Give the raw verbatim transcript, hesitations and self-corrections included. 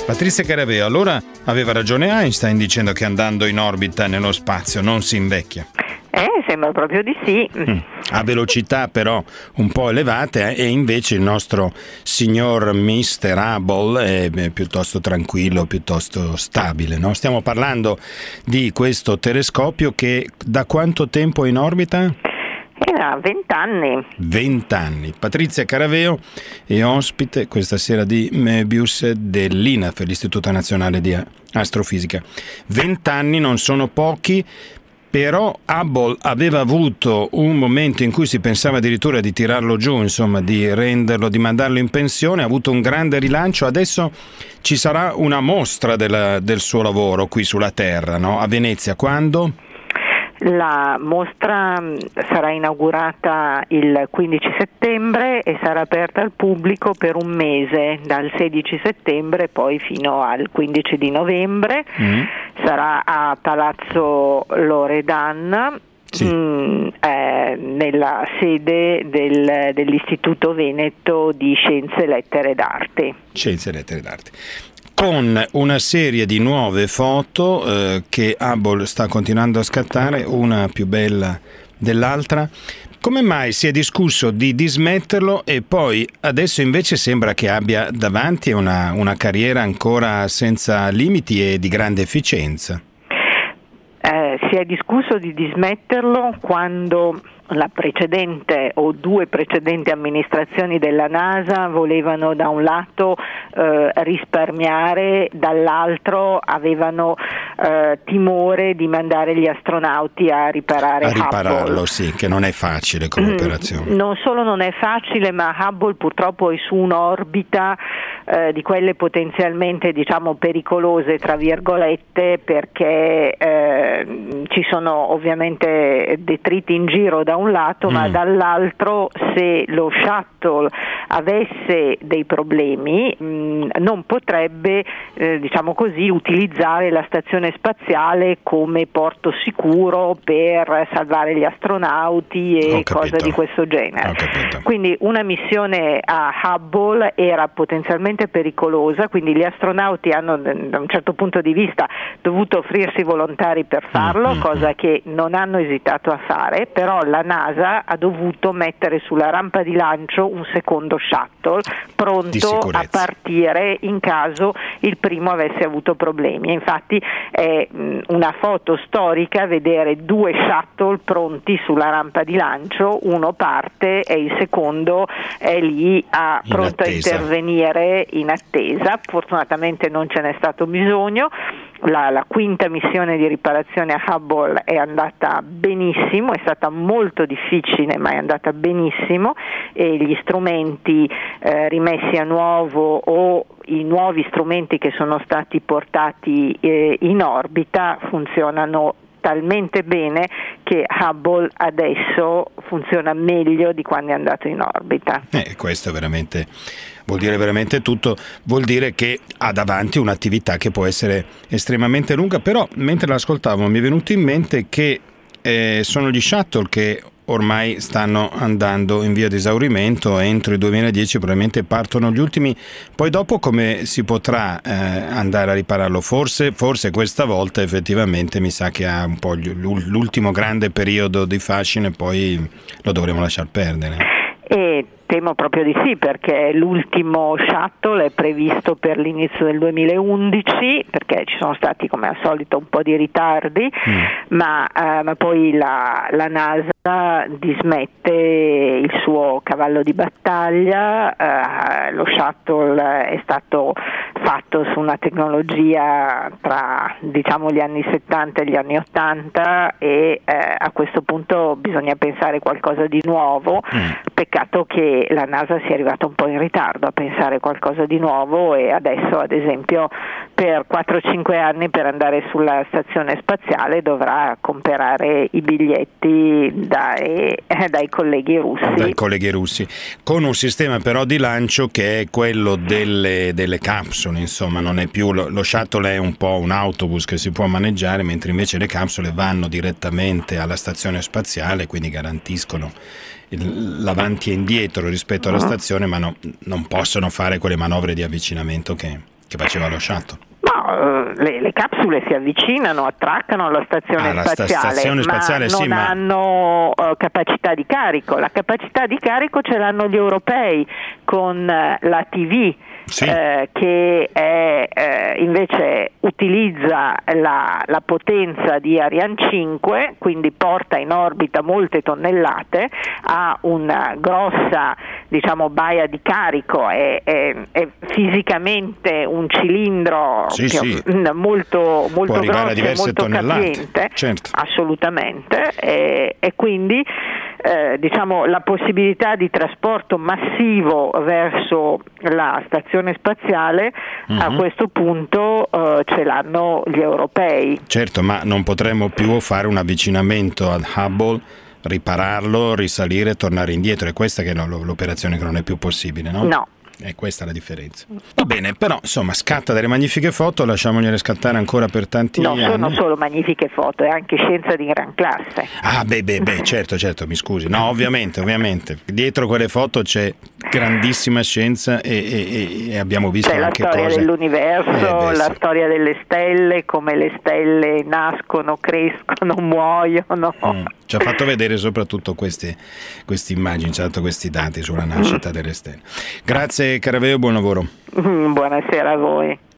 Patrizia Caraveo, allora aveva ragione Einstein dicendo che andando in orbita nello spazio non si invecchia. Eh, sembra proprio di sì. Mm. A velocità però un po' elevate, eh, e invece il nostro signor mister Hubble è piuttosto tranquillo, piuttosto stabile, no? Stiamo parlando di questo telescopio che da quanto tempo è in orbita? Era vent'anni. Vent'anni. Patrizia Caraveo è ospite questa sera di Möbius dell'I N A F, l'Istituto Nazionale di Astrofisica. Vent'anni non sono pochi, però Hubble aveva avuto un momento in cui si pensava addirittura di tirarlo giù, insomma di renderlo, di mandarlo in pensione, ha avuto un grande rilancio. Adesso ci sarà una mostra della, del suo lavoro qui sulla Terra, no? A Venezia, quando? La mostra sarà inaugurata il quindici settembre e sarà aperta al pubblico per un mese, dal sedici settembre poi fino al quindici di novembre. Mm. Sarà a Palazzo Loredan. Sì. Mh, eh, nella sede del, dell'Istituto Veneto di Scienze, Lettere ed Arti. Scienze, Lettere ed Arti. Con una serie di nuove foto eh, che Hubble sta continuando a scattare, una più bella dell'altra. Come mai si è discusso di dismetterlo e poi adesso invece sembra che abbia davanti una, una carriera ancora senza limiti e di grande efficienza? Eh, si è discusso di dismetterlo quando la precedente o due precedenti amministrazioni della NASA volevano da un lato eh, risparmiare, dall'altro avevano eh, timore di mandare gli astronauti a riparare a ripararlo, Hubble. Sì, che non è facile come mm, operazione. Non solo non è facile, ma Hubble purtroppo è su un'orbita eh, di quelle potenzialmente, diciamo, pericolose, tra virgolette, perché eh, ci sono ovviamente detriti in giro da un lato, mm. ma dall'altro se lo shuttle avesse dei problemi mh, non potrebbe eh, diciamo così utilizzare la stazione spaziale come porto sicuro per salvare gli astronauti e cose di questo genere. Quindi una missione a Hubble era potenzialmente pericolosa, quindi gli astronauti hanno da un certo punto di vista dovuto offrirsi volontari per farlo, mm-hmm. cosa che non hanno esitato a fare, però la NASA ha dovuto mettere sulla rampa di lancio un secondo shuttle pronto a partire in caso il primo avesse avuto problemi. Infatti è una foto storica vedere due shuttle pronti sulla rampa di lancio, uno parte e il secondo è lì a, pronto a intervenire in attesa. Fortunatamente non ce n'è stato bisogno. La, la quinta missione di riparazione a Hubble è andata benissimo, è stata molto difficile ma è andata benissimo e gli strumenti eh, rimessi a nuovo o i nuovi strumenti che sono stati portati eh, in orbita funzionano talmente bene che Hubble adesso funziona meglio di quando è andato in orbita. Eh, questo è veramente vuol dire veramente tutto, vuol dire che ha davanti un'attività che può essere estremamente lunga, però mentre l'ascoltavo mi è venuto in mente che eh, sono gli shuttle che ormai stanno andando in via di esaurimento, entro il duemiladieci probabilmente partono gli ultimi, poi dopo come si potrà eh, andare a ripararlo? Forse, forse questa volta effettivamente mi sa che ha un po' l'ultimo grande periodo di fascino e poi lo dovremo lasciar perdere. E temo proprio di sì, perché l'ultimo shuttle è previsto per l'inizio del duemilaundici, perché ci sono stati come al solito un po' di ritardi, mm. ma, eh, ma poi la, la NASA dismette il suo cavallo di battaglia. Eh, lo shuttle è stato fatto su una tecnologia tra diciamo gli anni settanta e gli anni ottanta e eh, a questo punto bisogna pensare qualcosa di nuovo. Mm. Peccato che la NASA sia arrivata un po' in ritardo a pensare qualcosa di nuovo e adesso ad esempio per quattro cinque anni per andare sulla stazione spaziale dovrà comprare i biglietti dai, eh, dai colleghi russi. Dai colleghi russi, con un sistema però di lancio che è quello delle, delle capsule, insomma non è più, lo, lo shuttle è un po' un autobus che si può maneggiare, mentre invece le capsule vanno direttamente alla stazione spaziale, quindi garantiscono l'avanti e indietro rispetto alla stazione, ma no, non possono fare quelle manovre di avvicinamento che, che faceva lo shuttle. No, le, le capsule si avvicinano, attraccano alla stazione ah, la spaziale, stazione spaziale ma sì, non ma... hanno uh, capacità di carico. La capacità di carico ce l'hanno gli europei con uh, la T V. Sì. Eh, che è, eh, invece utilizza la, la potenza di Ariane cinque, quindi porta in orbita molte tonnellate, ha una grossa, diciamo, baia di carico, è, è, è fisicamente un cilindro sì, che sì. molto, molto grosso e molto tonnellate. capiente, certo. assolutamente, e, e quindi Eh, diciamo la possibilità di trasporto massivo verso la stazione spaziale uh-huh. a questo punto eh, ce l'hanno gli europei. Certo, ma non potremo più fare un avvicinamento al Hubble, ripararlo, risalire e tornare indietro. È questa che è l'operazione che non è più possibile, no? No. È questa la differenza. Va bene, però insomma scatta delle magnifiche foto, lasciamogliele scattare ancora per tanti no, anni. Non sono solo magnifiche foto, è anche scienza di gran classe. Ah beh, beh, beh, certo, certo, mi scusi. No, ovviamente, ovviamente. Dietro quelle foto c'è grandissima scienza e, e, e abbiamo visto c'è anche la storia cose... dell'universo, eh, beh, la sì. storia delle stelle, come le stelle nascono, crescono, muoiono. Mm. Ci ha fatto vedere soprattutto queste, queste immagini, ci ha dato questi dati sulla nascita delle stelle. Grazie Caraveo, buon lavoro. Buonasera a voi.